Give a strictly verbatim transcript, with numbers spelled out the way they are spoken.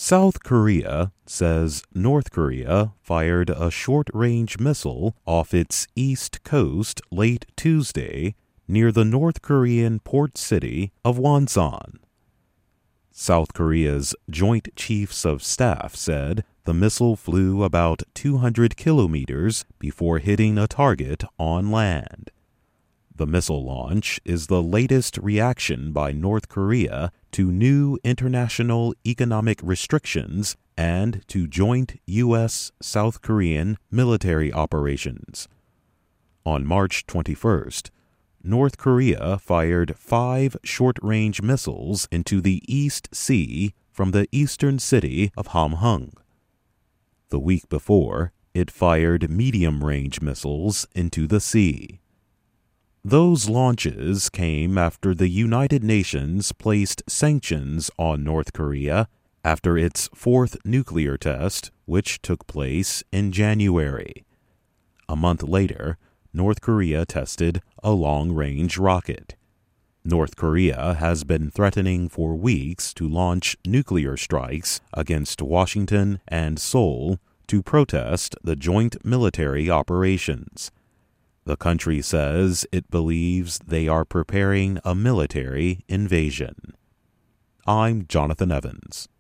South Korea says North Korea fired a short-range missile off its east coast late Tuesday near the North Korean port city of Wonsan. South Korea's Joint Chiefs of Staff said the missile flew about two hundred kilometers before hitting a target on land. The missile launch is the latest reaction by North Korea to new international economic restrictions and to joint U S South Korean military operations. On March twenty-first, North Korea fired five short-range missiles into the East Sea from the eastern city of Hamhung. The week before, it fired medium-range missiles into the sea. Those launches came after the United Nations placed sanctions on North Korea after its fourth nuclear test, which took place in January. A month later, North Korea tested a long-range rocket. North Korea has been threatening for weeks to launch nuclear strikes against Washington and Seoul to protest the joint military operations. The country says it believes they are preparing a military invasion. I'm Jonathan Evans.